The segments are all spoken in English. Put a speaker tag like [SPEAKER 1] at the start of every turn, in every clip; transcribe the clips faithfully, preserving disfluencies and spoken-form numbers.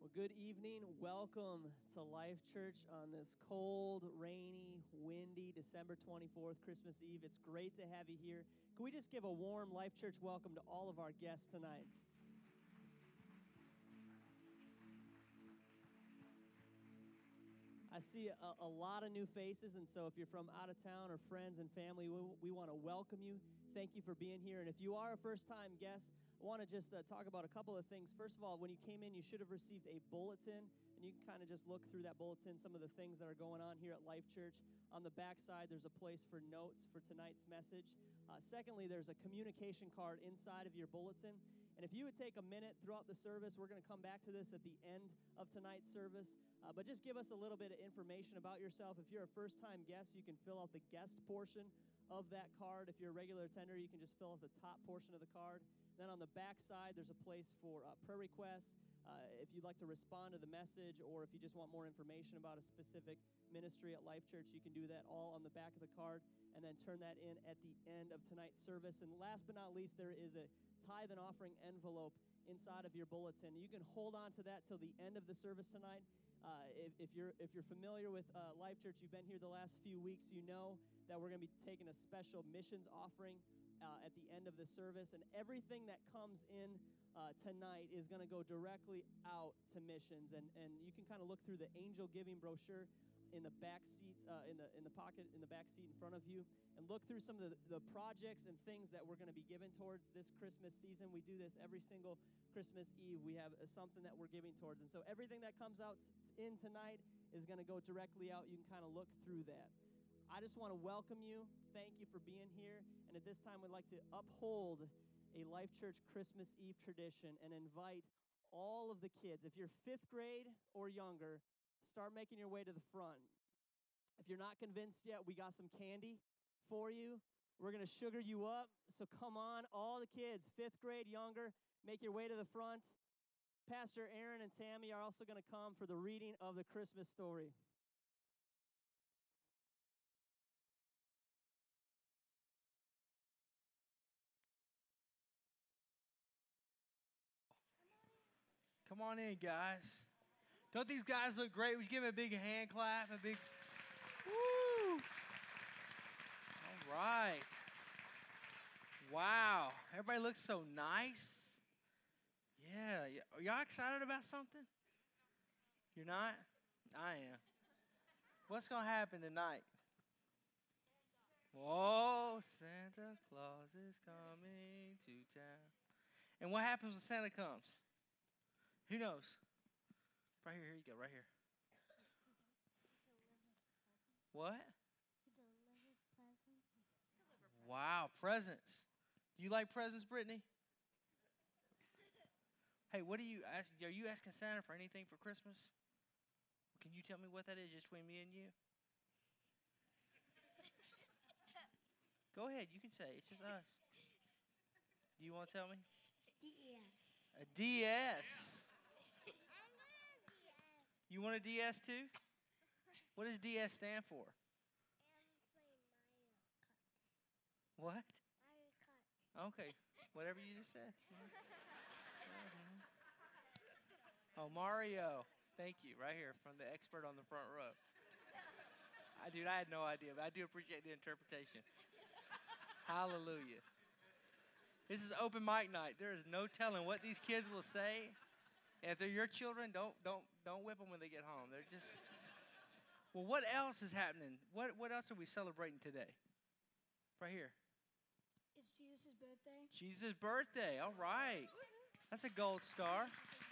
[SPEAKER 1] Well, good evening. Welcome to Life Church on this cold, rainy, windy December twenty-fourth, Christmas Eve. It's great to have you here. Can we just give a warm Life Church welcome to all of our guests tonight? I see a, a lot of new faces, and so if you're from out of town or friends and family, we, we want to welcome you. Thank you for being here. And if you are a first-time guest, I want to just uh, talk about a couple of things. First of all, when you came in, you should have received a bulletin, and you can kind of just look through that bulletin, some of the things that are going on here at Life Church. On the back side, there's a place for notes for tonight's message. Uh, secondly, there's a communication card inside of your bulletin. And if you would take a minute throughout the service, we're going to come back to this at the end of tonight's service. Uh, but just give us a little bit of information about yourself. If you're a first-time guest, you can fill out the guest portion of that card. If you're a regular attender, you can just fill out the top portion of the card. Then on the back side, there's a place for uh, prayer requests. Uh, if you'd like to respond to the message, or if you just want more information about a specific ministry at Life Church, you can do that all on the back of the card, and then turn that in at the end of tonight's service. And last but not least, there is a tithe and offering envelope inside of your bulletin. You can hold on to that till the end of the service tonight. Uh, if, if you're if you're familiar with uh, Life Church, you've been here the last few weeks, you know that we're going to be taking a special missions offering uh, at the end of the service, and everything that comes in uh, tonight is going to go directly out to missions. And and you can kind of look through the angel giving brochure in the back seat, uh, in the in the pocket in the back seat in front of you, and look through some of the, the projects and things that we're going to be given towards this Christmas season. We do this every single Christmas Eve. We have uh, something that we're giving towards, and so everything that comes out t- in tonight is going to go directly out. You can kind of look through that. I just want to welcome you. Thank you for being here, and at this time, we'd like to uphold a Life Church Christmas Eve tradition and invite all of the kids. If you're fifth grade or younger, start making your way to the front. If you're not convinced yet, we got some candy for you. We're going to sugar you up. So come on, all the kids, fifth grade, younger, make your way to the front. Pastor Aaron and Tammy are also going to come for the reading of the Christmas story.
[SPEAKER 2] Come on in, guys. Don't these guys look great? Would you give them a big hand clap? A big, woo! All right. Wow. Everybody looks so nice. Yeah. Are y'all excited about something? You're not? I am. What's going to happen tonight? Whoa, Santa Claus is coming to town. And what happens when Santa comes? Who knows? Right here, here you go, right here. What? Wow, presents. Do you like presents, Brittany? Hey, what are you asking? Are you asking Santa for anything for Christmas? Can you tell me what that is just between me and you? Go ahead, you can say it. It's just us. Do you want to tell me?
[SPEAKER 3] D S.
[SPEAKER 2] A D S. You want a D S too? What does D S stand for? What?
[SPEAKER 3] Mario Kart.
[SPEAKER 2] Okay, whatever you just said. Oh, Mario. Thank you, right here from the expert on the front row. I dude, I had no idea, but I do appreciate the interpretation. Hallelujah. This is open mic night. There is no telling what these kids will say. And if they're your children, don't don't don't whip them when they get home. They're just. Well, what else is happening? What what else are we celebrating today? Right here.
[SPEAKER 3] It's Jesus' birthday.
[SPEAKER 2] Jesus' birthday. All right. That's a gold star.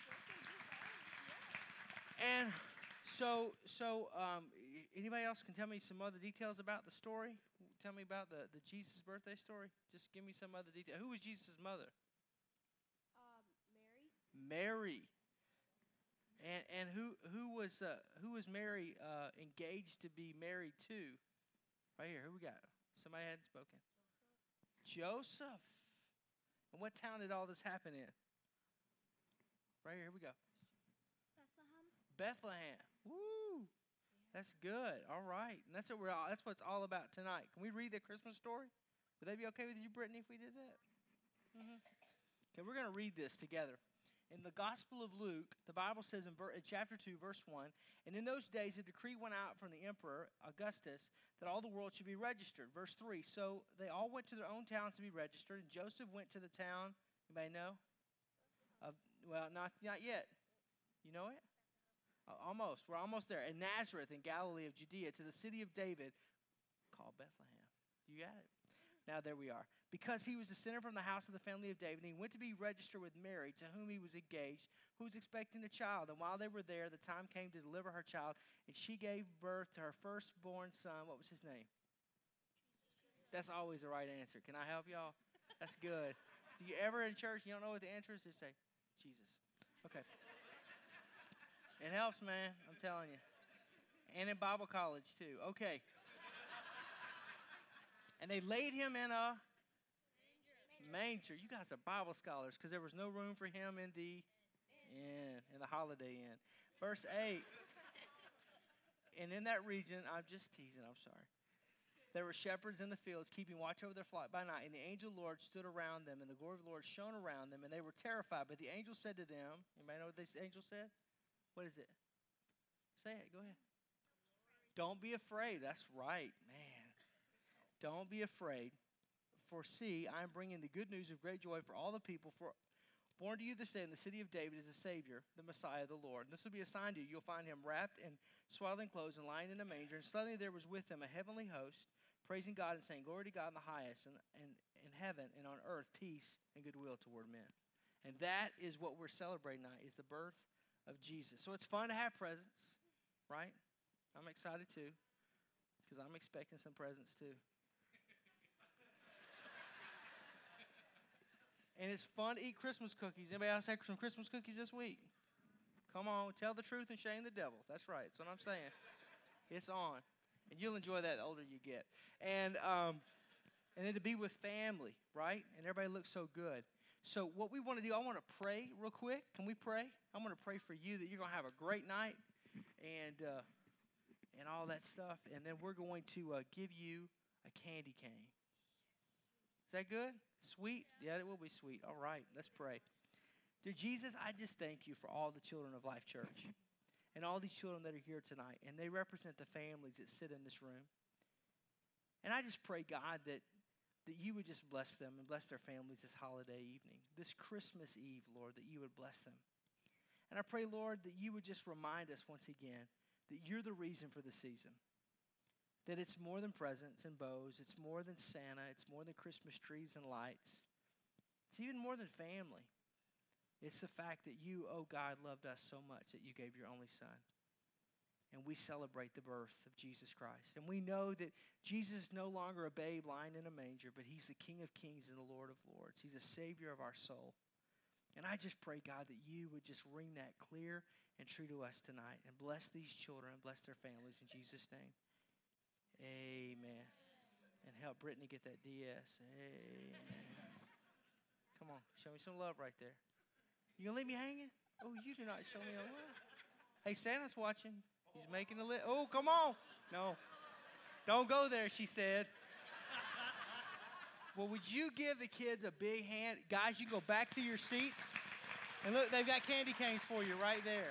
[SPEAKER 2] And so so um, anybody else can tell me some other details about the story? Tell me about the, the Jesus' birthday story. Just give me some other detail. Who was Jesus' mother?
[SPEAKER 3] Um, Mary.
[SPEAKER 2] Mary. And and who who was uh, who was Mary uh, engaged to be married to? Right here. Who we got? Somebody hadn't spoken. Joseph. Joseph. And what town did all this happen in? Right here. Here we go.
[SPEAKER 3] Bethlehem.
[SPEAKER 2] Bethlehem. Woo. That's good. All right. And that's what we're all, that's what it's all about tonight. Can we read the Christmas story? Would that be okay with you, Brittany, if we did that? Mm-hmm. Okay, we're going to read this together. In the Gospel of Luke, the Bible says in, ver- in chapter two, verse one, and in those days a decree went out from the emperor, Augustus, that all the world should be registered. Verse three, so they all went to their own towns to be registered, and Joseph went to the town, anybody know? Of, well, not, not yet. You know it? Uh, almost. We're almost there. In Nazareth, in Galilee of Judea, to the city of David, called Bethlehem. You got it? Now there we are. Because he was descended from the house of the family of David, and he went to be registered with Mary, to whom he was engaged, who was expecting a child. And while they were there, the time came to deliver her child, and she gave birth to her firstborn son. What was his name? That's always the right answer. Can I help y'all? That's good. Do you ever in church, you don't know what the answer is? Just say, Jesus. Okay. It helps, man. I'm telling you. And in Bible college, too. Okay. And they laid him in a manger. You guys are Bible scholars, because there was no room for him in the inn, in the Holiday Inn. Verse eight. And in that region, I'm just teasing, I'm sorry. There were shepherds in the fields keeping watch over their flock by night, and the angel Lord stood around them, and the glory of the Lord shone around them, and they were terrified. But the angel said to them, anybody know what this angel said? What is it? Say it, go ahead. Don't be afraid. That's right, man. Don't be afraid. For see, I am bringing the good news of great joy for all the people. For born to you this day in the city of David is a Savior, the Messiah, the Lord. And this will be a sign to you. You'll find him wrapped in swaddling clothes and lying in a manger. And suddenly there was with him a heavenly host, praising God and saying, glory to God in the highest, and, and in heaven and on earth, peace and goodwill toward men. And that is what we're celebrating tonight, is the birth of Jesus. So it's fun to have presents, right? I'm excited too, because I'm expecting some presents too. And it's fun to eat Christmas cookies. Anybody else had some Christmas cookies this week? Come on, tell the truth and shame the devil. That's right. That's what I'm saying. It's on. And you'll enjoy that the older you get. And um, and then to be with family, right? And everybody looks so good. So what we want to do, I want to pray real quick. Can we pray? I'm going to pray for you that you're going to have a great night and uh, and all that stuff. And then we're going to uh, give you a candy cane. Is that good? Sweet? Yeah, it will be sweet. All right, let's pray. Dear Jesus, I just thank you for all the children of Life Church and all these children that are here tonight, and they represent the families that sit in this room. And I just pray, God, that, that you would just bless them and bless their families this holiday evening, this Christmas Eve, Lord, that you would bless them. And I pray, Lord, that you would just remind us once again that you're the reason for the season. That it's more than presents and bows. It's more than Santa. It's more than Christmas trees and lights. It's even more than family. It's the fact that you, oh God, loved us so much that you gave your only son. And we celebrate the birth of Jesus Christ. And we know that Jesus is no longer a babe lying in a manger, but he's the King of kings and the Lord of lords. He's a Savior of our soul. And I just pray, God, that you would just ring that clear and true to us tonight. And bless these children and bless their families in Jesus' name. Amen. And help Brittany get that D S. Amen. Come on, show me some love right there. You gonna leave me hanging? Oh, you do not show me a love. Hey, Santa's watching. He's making a list. Oh, come on. No. Don't go there, she said. Well, would you give the kids a big hand? Guys, you can go back to your seats. And look, they've got candy canes for you right there.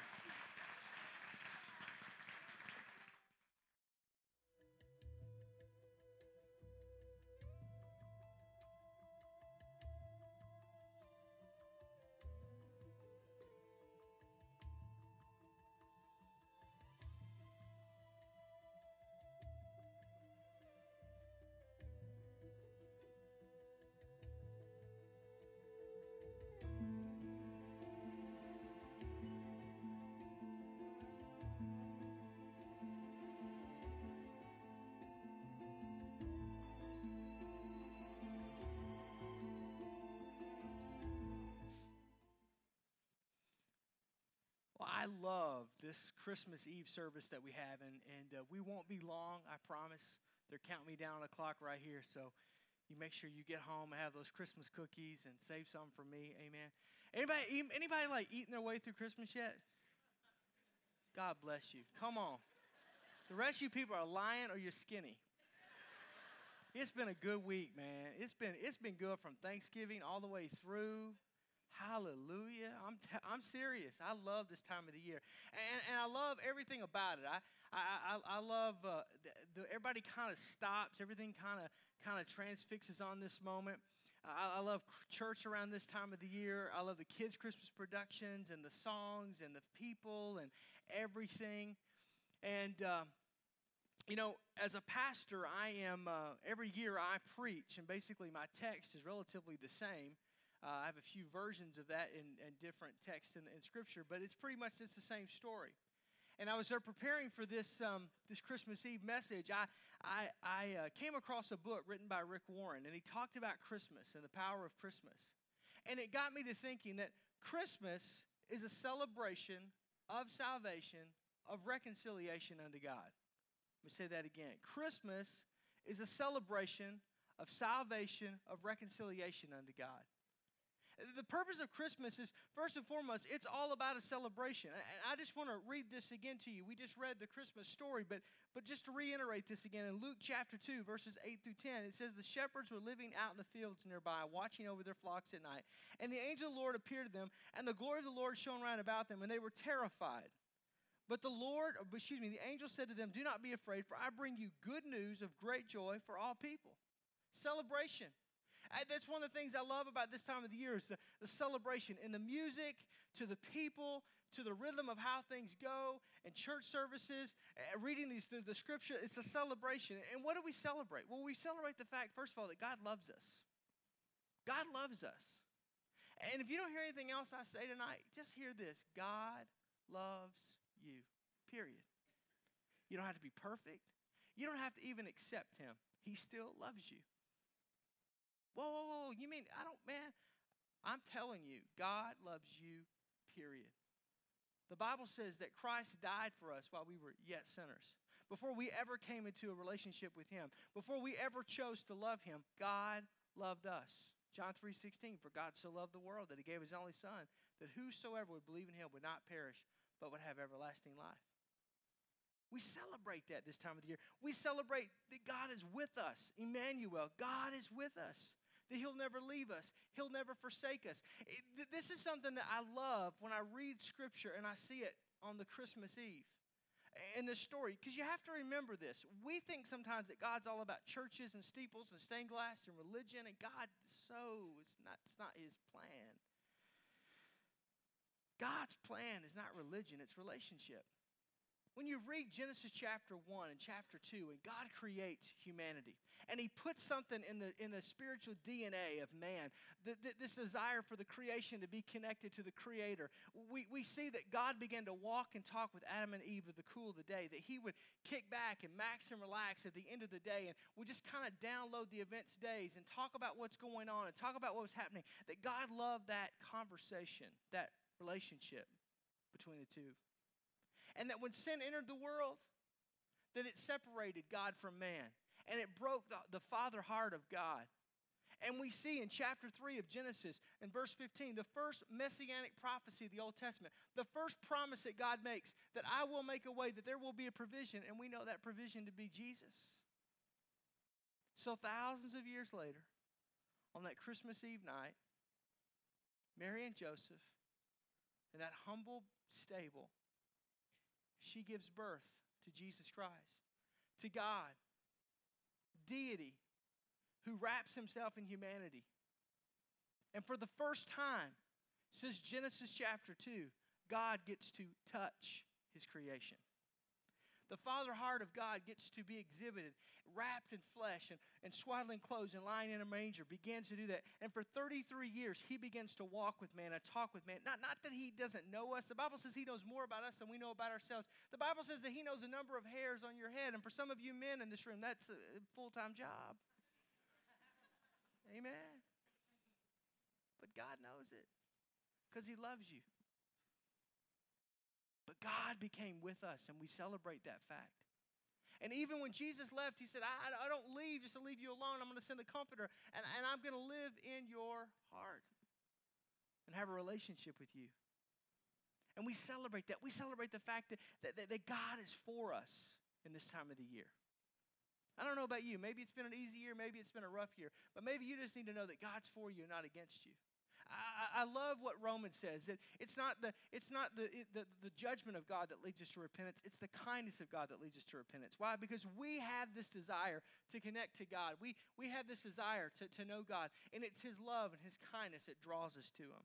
[SPEAKER 2] I love this Christmas Eve service that we have, and, and uh, we won't be long, I promise. They're counting me down on the clock right here, so you make sure you get home and have those Christmas cookies and save some for me, amen. Anybody, anybody like eating their way through Christmas yet? God bless you. Come on. The rest of you people are lying or you're skinny. It's been a good week, man. It's been, it's been good from Thanksgiving all the way through Hallelujah. I'm t- I'm serious. I love this time of the year. And, and I love everything about it. I I, I, I love uh, the, the, everybody kind of stops. Everything kind of kind of transfixes on this moment. I, I love church around this time of the year. I love the kids' Christmas productions and the songs and the people and everything. And, uh, you know, as a pastor, I am, uh, every year I preach, and basically my text is relatively the same. Uh, I have a few versions of that in, in different texts in, in Scripture, but it's pretty much it's the same story. And I was there preparing for this um, this Christmas Eve message. I I, I uh, came across a book written by Rick Warren, and he talked about Christmas and the power of Christmas. And it got me to thinking that Christmas is a celebration of salvation, of reconciliation unto God. Let me say that again. Christmas is a celebration of salvation, of reconciliation unto God. The purpose of Christmas is, first and foremost, it's all about a celebration. And I just want to read this again to you. We just read the Christmas story, but, but just to reiterate this again, in Luke chapter two, verses eight through ten, it says, the shepherds were living out in the fields nearby, watching over their flocks at night. And the angel of the Lord appeared to them, and the glory of the Lord shone round about them, and they were terrified. But the Lord, or excuse me, the angel said to them, do not be afraid, for I bring you good news of great joy for all people. Celebration. That's one of the things I love about this time of the year is the, the celebration in the music, to the people, to the rhythm of how things go, and church services, uh, reading these through the scripture. It's a celebration. And what do we celebrate? Well, we celebrate the fact, first of all, that God loves us. God loves us. And if you don't hear anything else I say tonight, just hear this. God loves you, period. You don't have to be perfect. You don't have to even accept him. He still loves you. Whoa, whoa, whoa, you mean, I don't, man, I'm telling you, God loves you, period. The Bible says that Christ died for us while we were yet sinners. Before we ever came into a relationship with him, before we ever chose to love him, God loved us. John three sixteen, for God so loved the world that he gave his only son, that whosoever would believe in him would not perish, but would have everlasting life. We celebrate that this time of the year. We celebrate that God is with us. Emmanuel, God is with us. That he'll never leave us. He'll never forsake us. It, this is something that I love when I read Scripture and I see it on the Christmas Eve. In this story, because you have to remember this. We think sometimes that God's all about churches and steeples and stained glass and religion, and God, so, it's not, it's not his plan. God's plan is not religion, it's relationship. When you read Genesis chapter one and chapter two, and God creates humanity, and he puts something in the in the spiritual D N A of man, th- th- this desire for the creation to be connected to the Creator, we, we see that God began to walk and talk with Adam and Eve at the cool of the day, that he would kick back and max and relax at the end of the day, and we just kind of download the events days and talk about what's going on and talk about what was happening, that God loved that conversation, that relationship between the two. And that when sin entered the world, that it separated God from man. And it broke the, the father heart of God. And we see in chapter three of Genesis, in verse fifteen, the first messianic prophecy of the Old Testament, the first promise that God makes, that I will make a way, that there will be a provision, and we know that provision to be Jesus. So thousands of years later, on that Christmas Eve night, Mary and Joseph, in that humble stable, she gives birth to Jesus Christ, to God, deity, who wraps himself in humanity. And for the first time, since Genesis chapter two, God gets to touch his creation. The father heart of God gets to be exhibited, wrapped in flesh and, and swaddling clothes and lying in a manger, begins to do that. And for thirty-three years, he begins to walk with man and talk with man. Not, not that he doesn't know us. The Bible says he knows more about us than we know about ourselves. The Bible says that he knows the number of hairs on your head. And for some of you men in this room, that's a full-time job. Amen. But God knows it because he loves you. But God became with us, and we celebrate that fact. And even when Jesus left, he said, I, I don't leave just to leave you alone. I'm going to send a comforter, and, and I'm going to live in your heart and have a relationship with you. And we celebrate that. We celebrate the fact that, that, that, that God is for us in this time of the year. I don't know about you. Maybe it's been an easy year. Maybe it's been a rough year. But maybe you just need to know that God's for you and not against you. I, I love what Romans says, that it's not, the, it's not the, it, the, the judgment of God that leads us to repentance. It's the kindness of God that leads us to repentance. Why? Because we have this desire to connect to God. We, we have this desire to, to know God, and it's His love and His kindness that draws us to Him.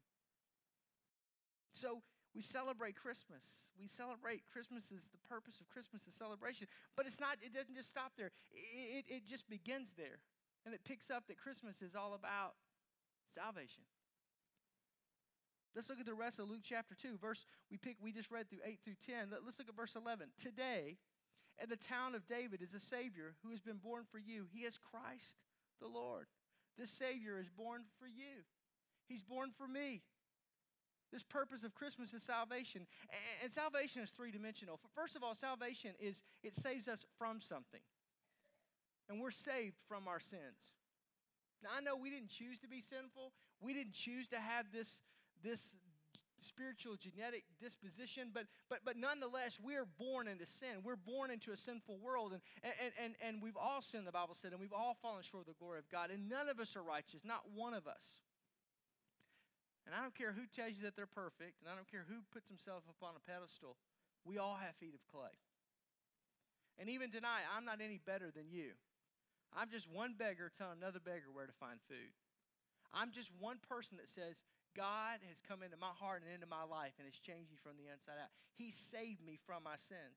[SPEAKER 2] So we celebrate Christmas. We celebrate Christmas is the purpose of Christmas is celebration. But it's not, it doesn't just stop there. It, it, it just begins there. And it picks up that Christmas is all about salvation. Let's look at the rest of Luke chapter two. Verse we pick we just read through eight through ten. Let's look at verse eleven. Today, in the town of David is a Savior who has been born for you. He is Christ the Lord. This Savior is born for you. He's born for me. This purpose of Christmas is salvation. And salvation is three-dimensional. First of all, salvation is it saves us from something. And we're saved from our sins. Now, I know we didn't choose to be sinful. We didn't choose to have this this spiritual genetic disposition, but but but nonetheless, we're born into sin. We're born into a sinful world, and and and and we've all sinned, the Bible said, and we've all fallen short of the glory of God, and none of us are righteous, not one of us. And I don't care who tells you that they're perfect, and I don't care who puts himself up on a pedestal. We all have feet of clay. And even tonight, I'm not any better than you. I'm just one beggar telling another beggar where to find food. I'm just one person that says, God has come into my heart and into my life and has changed me from the inside out. He saved me from my sins.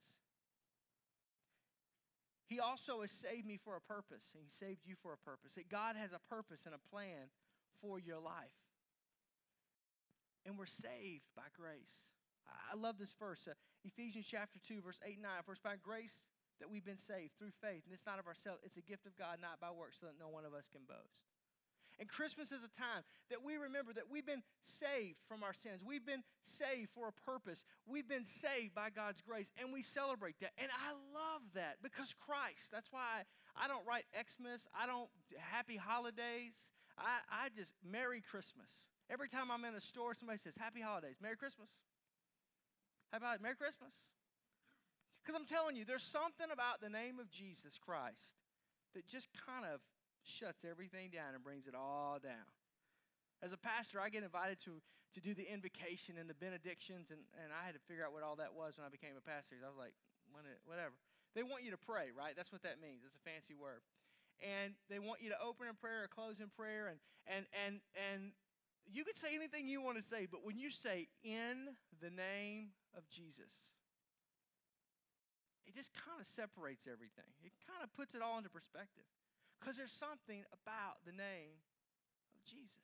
[SPEAKER 2] He also has saved me for a purpose, and He saved you for a purpose. That God has a purpose and a plan for your life. And we're saved by grace. I love this verse, uh, Ephesians chapter two, verse eight and nine. For it's by grace that we've been saved through faith, and it's not of ourselves. It's a gift of God, not by works, so that no one of us can boast. And Christmas is a time that we remember that we've been saved from our sins. We've been saved for a purpose. We've been saved by God's grace, and we celebrate that. And I love that because Christ. That's why I, I don't write Xmas. I don't Happy Holidays. I, I just Merry Christmas. Every time I'm in a store, somebody says, Happy Holidays. Merry Christmas. Happy Holidays. Merry Christmas. Because I'm telling you, there's something about the name of Jesus Christ that just kind of shuts everything down and brings it all down. As a pastor, I get invited to, to do the invocation and the benedictions, and, and I had to figure out what all that was when I became a pastor. I was like, whatever. They want you to pray, right? That's what that means. It's a fancy word. And they want you to open in prayer or close in prayer, and and and and you can say anything you want to say, but when you say, in the name of Jesus, it just kind of separates everything. It kind of puts it all into perspective. Because there's something about the name of Jesus.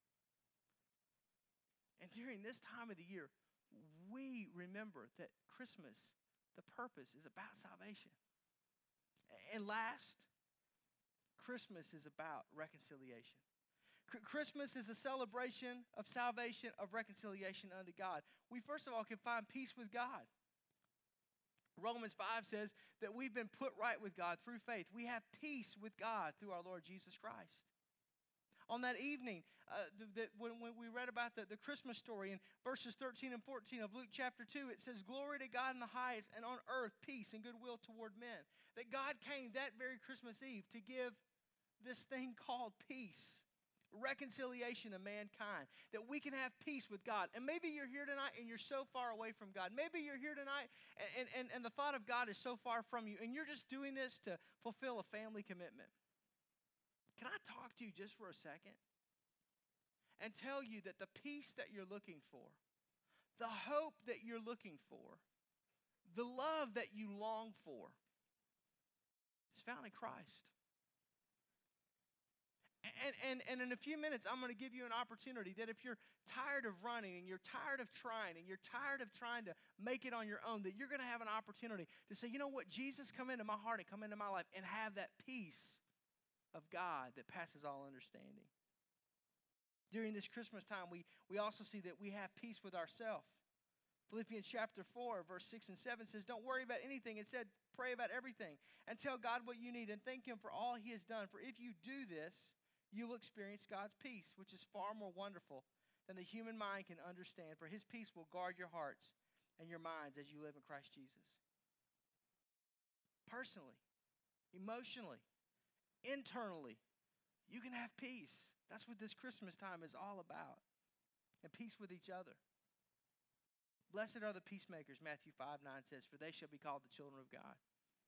[SPEAKER 2] And during this time of the year, we remember that Christmas, the purpose is about salvation. And last, Christmas is about reconciliation. Christmas is a celebration of salvation, of reconciliation unto God. We first of all can find peace with God. Romans five says that we've been put right with God through faith. We have peace with God through our Lord Jesus Christ. On that evening, uh, the, the, when, when we read about the, the Christmas story in verses thirteen and fourteen of Luke chapter two, it says, Glory to God in the highest, and on earth peace and goodwill toward men. That God came that very Christmas Eve to give this thing called peace. Reconciliation of mankind, that we can have peace with God. And maybe you're here tonight and you're so far away from God. Maybe you're here tonight and, and, and the thought of God is so far from you, and you're just doing this to fulfill a family commitment. Can I talk to you just for a second and tell you that the peace that you're looking for, the hope that you're looking for, the love that you long for is found in Christ. And, and, and in a few minutes, I'm going to give you an opportunity that if you're tired of running and you're tired of trying and you're tired of trying to make it on your own, that you're going to have an opportunity to say, you know what, Jesus, come into my heart and come into my life and have that peace of God that passes all understanding. During this Christmas time, we, we also see that we have peace with ourselves. Philippians chapter four, verse six and seven says, don't worry about anything. It said, pray about everything and tell God what you need and thank Him for all He has done. For if you do this, you will experience God's peace, which is far more wonderful than the human mind can understand. For His peace will guard your hearts and your minds as you live in Christ Jesus. Personally, emotionally, internally, you can have peace. That's what this Christmas time is all about. and peace with each other. Blessed are the peacemakers, Matthew five nine says, for they shall be called the children of God.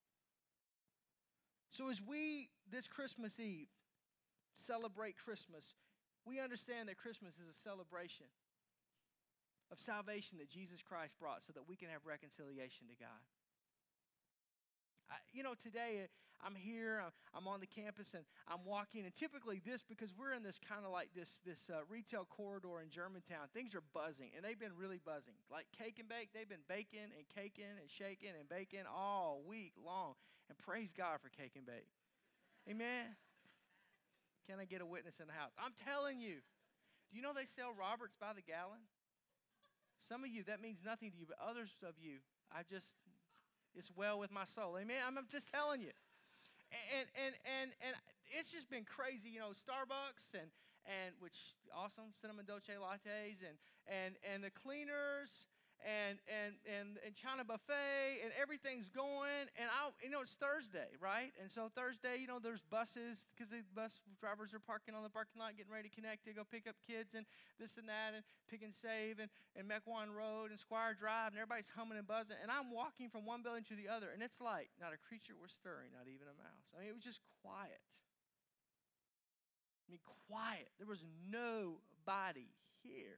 [SPEAKER 2] So as we, this Christmas Eve, celebrate Christmas, we understand that Christmas is a celebration of salvation that Jesus Christ brought so that we can have reconciliation to God. I, you know, today I'm here, I'm, I'm on the campus, and I'm walking, and typically this, because we're in this kind of like this, this uh, retail corridor in Germantown, things are buzzing, and they've been really buzzing. Like Cake and Bake, they've been baking and caking and shaking and baking all week long, and praise God for Cake and Bake. Amen? Can I get a witness in the house? I'm telling you, do you know they sell Roberts by the gallon? Some of you, that means nothing to you, but others of you, I just... it's well with my soul. Amen? I'm just telling you. And and and and it's just been crazy, you know, Starbucks and and which awesome cinnamon dolce lattes and and and the cleaners and and and and China buffet and everything's going, and I you know it's Thursday, right? And so Thursday, you know, there's buses because the bus drivers are parking on the parking lot getting ready to connect to go pick up kids and this and that and Pick and Save and, and Mequon Road and Squire Drive, and everybody's humming and buzzing, and I'm walking from one building to the other, and it's like not a creature was stirring, not even a mouse. I mean, it was just quiet. I mean, quiet. There was nobody here.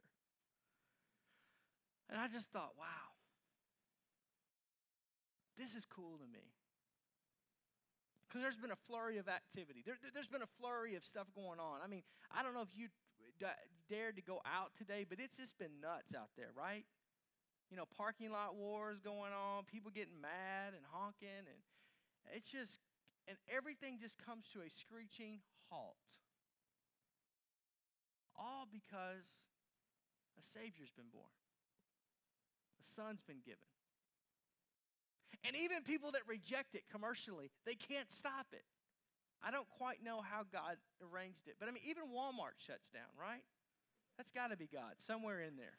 [SPEAKER 2] And I just thought, wow, this is cool to me. Because there's been a flurry of activity. There, there's been a flurry of stuff going on. I mean, I don't know if you d- dared to go out today, but it's just been nuts out there, right? You know, parking lot wars going on, people getting mad and honking, and it's just, and everything just comes to a screeching halt. All because a Savior's been born. A son's been given. And even people that reject it commercially, they can't stop it. I don't quite know how God arranged it. But I mean, even Walmart shuts down, right? That's got to be God, somewhere in there.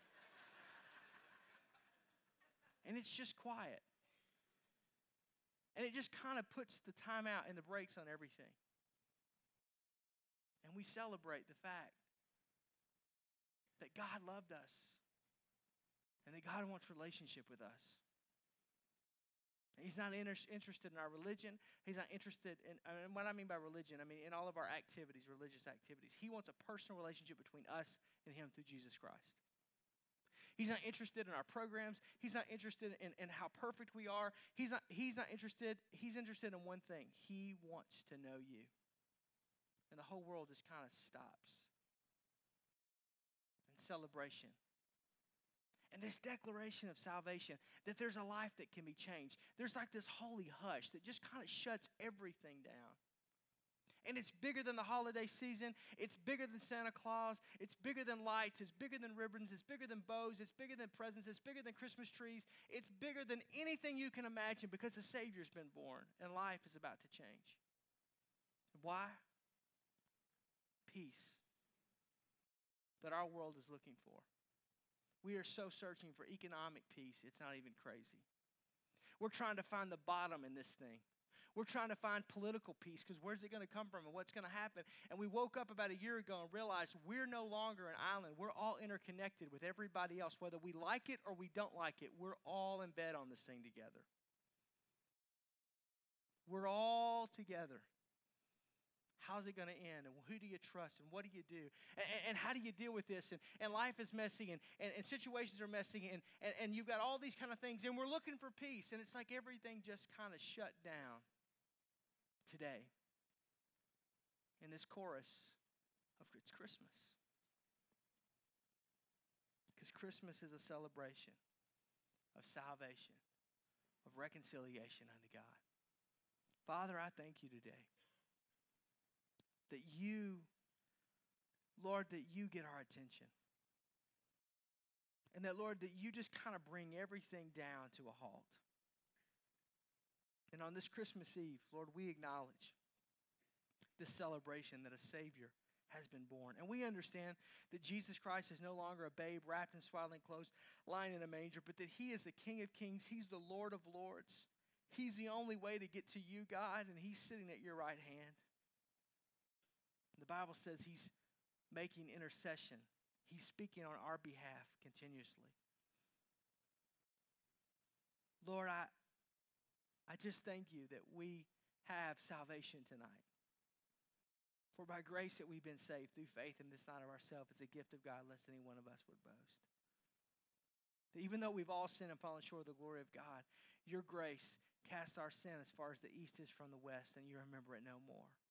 [SPEAKER 2] And it's just quiet. And it just kind of puts the time out and the brakes on everything. And we celebrate the fact that God loved us. And that God wants relationship with us. He's not inter- interested in our religion. He's not interested in, I mean, what I mean by religion, I mean in all of our activities, religious activities. He wants a personal relationship between us and Him through Jesus Christ. He's not interested in our programs. He's not interested in, in how perfect we are. He's not, he's not interested, he's interested in one thing. He wants to know you. And the whole world just kind of stops. In celebration. And this declaration of salvation, that there's a life that can be changed. There's like this holy hush that just kind of shuts everything down. And it's bigger than the holiday season. It's bigger than Santa Claus. It's bigger than lights. It's bigger than ribbons. It's bigger than bows. It's bigger than presents. It's bigger than Christmas trees. It's bigger than anything you can imagine because the Savior's been born and life is about to change. Why? Peace that our world is looking for. We are so searching for economic peace, it's not even crazy. We're trying to find the bottom in this thing. We're trying to find political peace because where's it going to come from and what's going to happen? And we woke up about a year ago and realized we're no longer an island. We're all interconnected with everybody else. Whether we like it or we don't like it, we're all in bed on this thing together. We're all together. How's it going to end? And who do you trust? And what do you do? And, and how do you deal with this? And, and life is messy, and, and, and situations are messy, and, and, and you've got all these kind of things, and we're looking for peace, and it's like everything just kind of shut down today in this chorus of it's Christmas. Because Christmas is a celebration of salvation, of reconciliation unto God. Father, I thank you today. That you, Lord, that you get our attention. And that, Lord, that you just kind of bring everything down to a halt. And on this Christmas Eve, Lord, we acknowledge this celebration that a Savior has been born. And we understand that Jesus Christ is no longer a babe wrapped in swaddling clothes, lying in a manger, but that He is the King of kings. He's the Lord of lords. He's the only way to get to you, God, and He's sitting at your right hand. The Bible says He's making intercession He's speaking on our behalf continuously. Lord, I, I just thank you that we have salvation tonight. For by grace that we've been saved through faith in this not of ourselves, it's a gift of God, lest any one of us would boast. That even though we've all sinned and fallen short of the glory of God, your grace casts our sin as far as the east is from the west, and you remember it no more.